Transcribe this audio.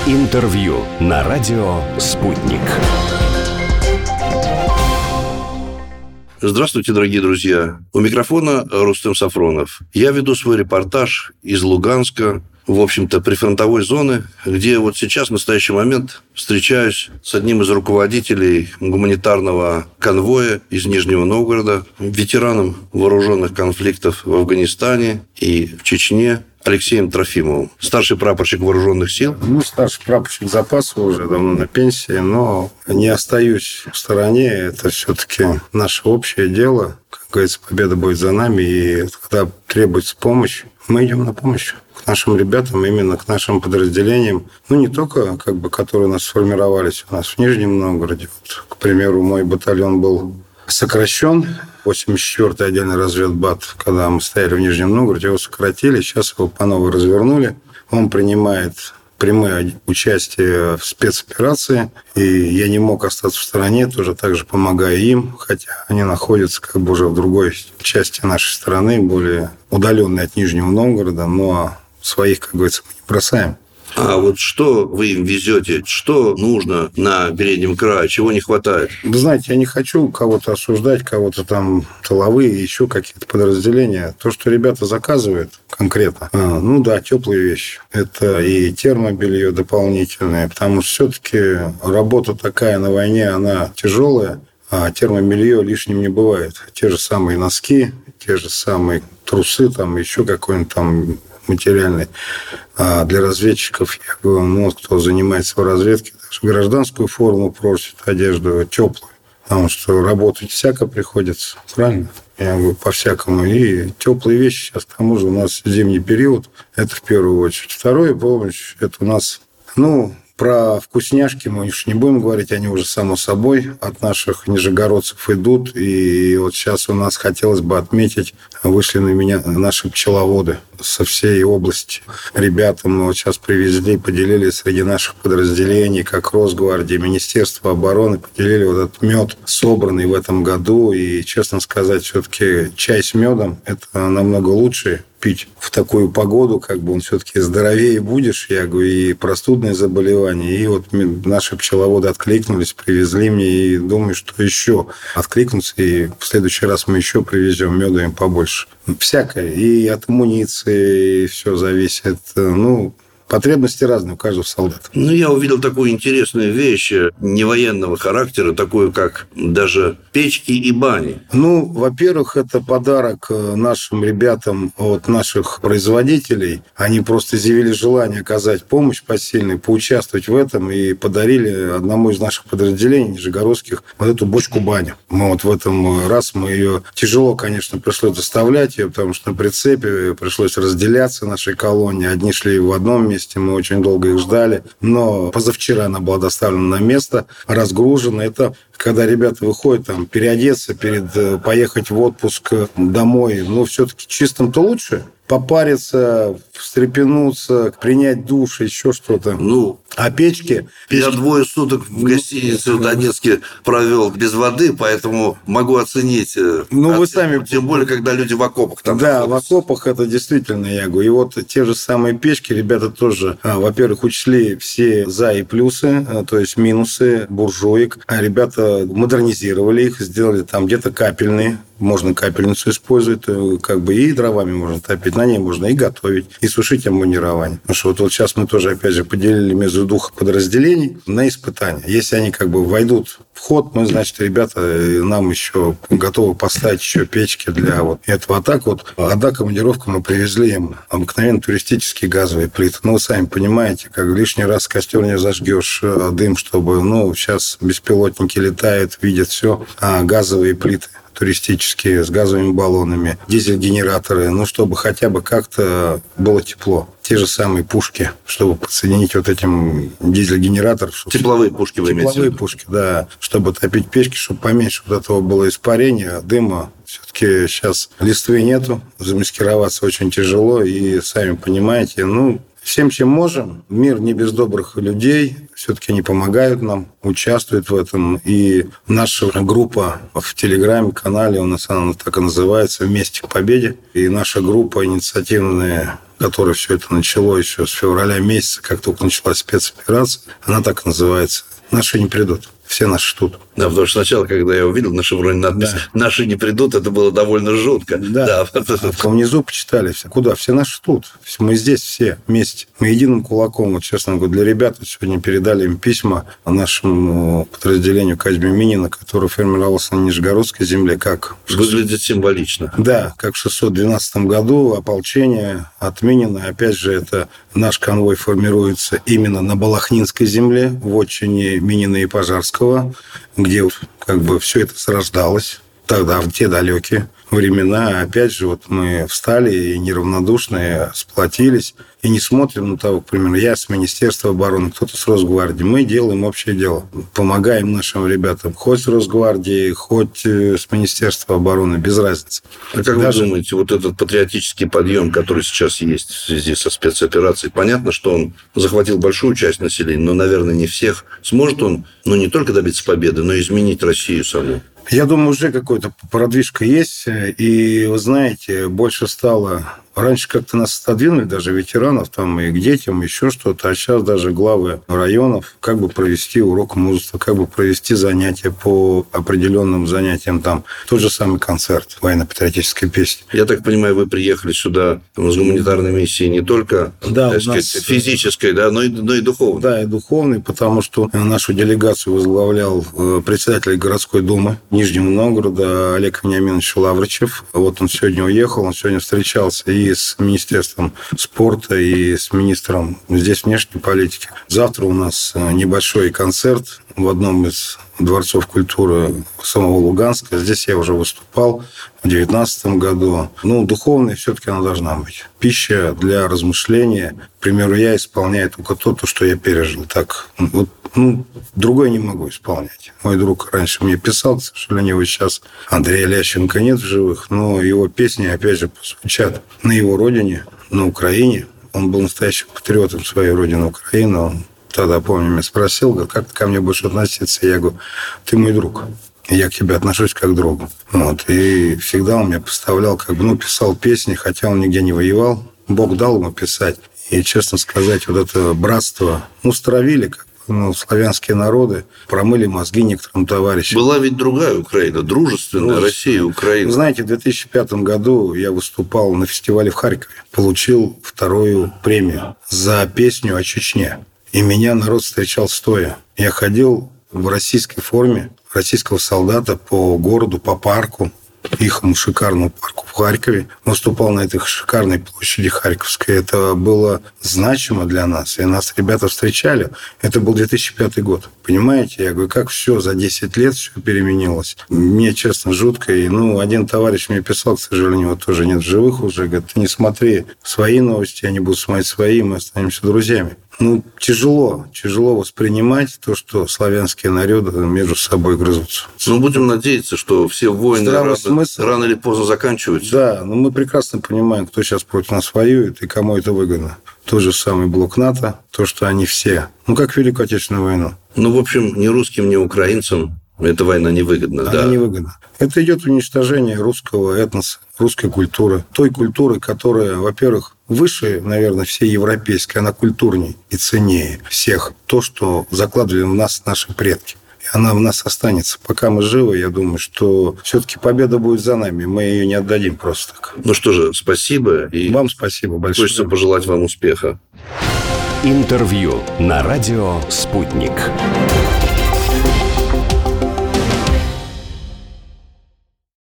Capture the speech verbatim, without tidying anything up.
Интервью на радио «Спутник». Здравствуйте, дорогие друзья. У микрофона Рустем Сафронов. Я веду свой репортаж из Луганска, в общем-то, прифронтовой зоны, где вот сейчас, в настоящий момент, встречаюсь с одним из руководителей гуманитарного конвоя из Нижнего Новгорода, ветераном вооруженных конфликтов в Афганистане и в Чечне, Алексеем Трофимовым. Старший прапорщик вооруженных сил. Ну, старший прапорщик запаса, уже давно на пенсии, но не остаюсь в стороне. Это все-таки наше общее дело. Как говорится, победа будет за нами. И когда требуется помощь, мы идем на помощь к нашим ребятам, именно к нашим подразделениям. Ну, не только, как бы, которые у нас сформировались у нас в Нижнем Новгороде. Вот, к примеру, мой батальон был сокращен. восемьдесят четвёртый отдельный разведбат, когда мы стояли в Нижнем Новгороде, его сократили, сейчас его по новой развернули. Он принимает прямое участие в спецоперации, и я не мог остаться в стороне, тоже так же помогая им, хотя они находятся как бы уже в другой части нашей страны, более удаленной от Нижнего Новгорода, но своих, как говорится, мы не бросаем. А вот что вы им везете? Что нужно на переднем крае? Чего не хватает? Вы знаете, я не хочу кого-то осуждать, кого-то там тыловые, еще какие-то подразделения. То, что ребята заказывают конкретно, а, ну да, теплые вещи. Это и термобелье дополнительное, потому что все-таки работа такая на войне, она тяжелая, а термобелье лишним не бывает. Те же самые носки, те же самые трусы, там еще какой-нибудь там материальный. А для разведчиков, я говорю, ну, кто занимается в разведке, даже гражданскую форму просит, одежду теплую. Потому что работать всяко приходится, правильно? Я говорю, по-всякому. И теплые вещи сейчас, к тому же, у нас зимний период. Это в первую очередь. Второе, помощь, это у нас, ну, про вкусняшки мы уж не будем говорить, они уже само собой от наших нижегородцев идут. И вот сейчас у нас хотелось бы отметить, вышли на меня наши пчеловоды со всей области. Ребята мы вот сейчас привезли, поделили среди наших подразделений, как Росгвардия, Министерство обороны, поделили вот этот мед, собранный в этом году. И, честно сказать, все-таки чай с медом – это намного лучше пить в такую погоду, как бы он все-таки здоровее будешь, я говорю, и простудные заболевания. И вот наши пчеловоды откликнулись, привезли мне, и думаю, что еще откликнутся, и в следующий раз мы еще привезем меда им побольше. Всякое. И от амуниции все зависит. Ну, потребности разные у каждого солдата. Ну, я увидел такую интересную вещь невоенного характера, такую, как даже печки и бани. Ну, во-первых, это подарок нашим ребятам от наших производителей. Они просто изъявили желание оказать помощь посильную, поучаствовать в этом, и подарили одному из наших подразделений, нижегородских, вот эту бочку-баню. Мы вот в этом раз, мы ее тяжело, конечно, пришлось доставлять ее, потому что на прицепе пришлось разделяться нашей колонии. Одни шли в одном месте, мы очень долго их ждали, но позавчера она была доставлена на место, разгружена. Это когда ребята выходят там переодеться, перед поехать в отпуск домой, ну, все-таки чистым-то лучше. Попариться, встрепенуться, принять душ, еще что-то. Ну, а печки... Я печки... двое суток в гостинице в Донецке провел без воды, поэтому могу оценить. Ну, вы сами... Тем более, когда люди в окопах там. Да, находятся. в окопах это действительно, я говорю. И вот те же самые печки, ребята тоже, во-первых, учли все за и плюсы, то есть минусы буржуек. А ребята модернизировали их, сделали там где-то капельные. Можно капельницу использовать, как бы и дровами можно топить, на ней можно и готовить, и сушить обмундирование. Потому что вот, вот сейчас мы тоже, опять же, поделили между двух подразделений на испытания. Если они как бы войдут в ход, мы, значит, ребята нам еще готовы поставить еще печки для вот этого. А так вот, одна командировка, мы привезли им обыкновенно туристические газовые плиты. Ну, вы сами понимаете, как лишний раз костер не зажгешь, дым, чтобы, ну, сейчас беспилотники летают, видят все, а газовые плиты туристические, с газовыми баллонами, дизель-генераторы, ну, чтобы хотя бы как-то было тепло. Те же самые пушки, чтобы подсоединить вот этим дизель-генератор. Тепловые пушки вы имеете в виду? Тепловые пушки, да. Чтобы топить печки, чтобы поменьше вот этого было испарения, дыма. Все-таки сейчас листвы нету, замаскироваться очень тяжело, и сами понимаете, ну, всем, чем можем. Мир не без добрых людей. Все-таки они помогают нам, участвуют в этом. И наша группа в Телеграме-канале, у нас она так и называется, «Вместе к победе». И наша группа инициативная которой все это начало еще с февраля месяца, как только началась спецоперация, она так и называется «Наши не придут». Все наши тут. Да, потому что сначала, когда я увидел на шевроне надпись да. «Наши не придут», это было довольно жутко. Да, да. А внизу почитали все. Куда? Все наши тут. Мы здесь все вместе. Мы единым кулаком. Вот, честно говоря, для ребят вот сегодня передали им письма нашему подразделению Козьмы Минина, которое формировалось на Нижегородской земле. Как выглядит символично. Да, как в шестьсот двенадцатом году ополчение от Минина. Опять же, это наш конвой формируется именно на Балахнинской земле, в отчине Минина и Пожарского, где как бы все это зарождалось тогда, в те далекие времена. Опять же, вот мы встали и неравнодушные, сплотились, и не смотрим на того, к примеру, я с Министерства обороны, кто-то с Росгвардии. Мы делаем общее дело. Помогаем нашим ребятам. Хоть с Росгвардии, хоть с Министерства обороны, без разницы. А как Даже... вы думаете, вот этот патриотический подъем, который сейчас есть в связи со спецоперацией, понятно, что он захватил большую часть населения, но, наверное, не всех. Сможет он, ну, не только добиться победы, но и изменить Россию саму? Я думаю, уже какой-то продвижка есть. И, вы знаете, больше стало... Раньше как-то нас отодвинули, даже ветеранов, там, и к детям, еще что-то. А сейчас даже главы районов, как бы провести урок мужества, как бы провести занятия по определенным занятиям. Там тот же самый концерт военно-патриотической песни. Я так понимаю, вы приехали сюда с гуманитарной миссией не только да, так сказать, нас... физической, да, но и, но и духовной. Да, и духовной, потому что нашу делегацию возглавлял председатель городской думы Нижнего Новгорода Олег Вениаминович Лавричев. Вот он сегодня уехал, он сегодня встречался и с Министерством спорта, и с министром здесь внешней политики. Завтра у нас небольшой концерт в одном из дворцов культуры самого Луганска. Здесь я уже выступал в две тысячи девятнадцатом году. Ну, духовной все-таки она должна быть. Пища для размышления. К примеру, я исполняю только то, то, что я пережил. Так, вот, ну, другое не могу исполнять. Мой друг раньше мне писал, к сожалению, его сейчас Андрея Лященко нет в живых, но его песни, опять же, звучат на его родине, на Украине. Он был настоящим патриотом своей родины Украины. Он тогда, помню, меня спросил, говорит, как ты ко мне будешь относиться? Я говорю, ты мой друг. Я к тебе отношусь как к другу. Вот. И всегда он меня поставлял, как бы, ну, писал песни, хотя он нигде не воевал. Бог дал ему писать. И, честно сказать, вот это братство, ну, стравили, как ну, славянские народы, промыли мозги некоторым товарищам. Была ведь другая Украина, дружественная ну, Россия и Украина. Знаете, в две тысячи пятом году я выступал на фестивале в Харькове. Получил вторую премию за песню о Чечне. И меня народ встречал стоя. Я ходил в российской форме российского солдата по городу, по парку, ихому шикарному парку в Харькове. Выступал на этой шикарной площади Харьковской. Это было значимо для нас. И нас ребята встречали. Это был две тысячи пятый год. Понимаете? Я говорю, как все за десять лет все переменилось. Мне, честно, жутко. И, ну, один товарищ мне писал, к сожалению, его тоже нет в живых уже. Говорит, ты не смотри свои новости, я не буду смотреть свои, мы останемся друзьями. Ну, тяжело, тяжело воспринимать то, что славянские народы между собой грызутся. Ну, будем надеяться, что все войны рано, рано или поздно заканчиваются. Да, но мы прекрасно понимаем, кто сейчас против нас воюет и кому это выгодно. Тот же самый блок НАТО, то, что они все, ну, как Великую Отечественную войну. Ну, в общем, ни русским, ни украинцам эта война невыгодна, Она да? невыгодна. Это идет уничтожение русского этноса, русской культуры. Той культуры, которая, во-первых, выше, наверное, всей европейской, она культурней и ценнее всех. То, что закладывали в нас наши предки. И она в нас останется. Пока мы живы, я думаю, что все-таки победа будет за нами. Мы ее не отдадим просто так. Ну что же, спасибо. И вам спасибо большое. Хочется пожелать вам успеха. Интервью на радио «Спутник».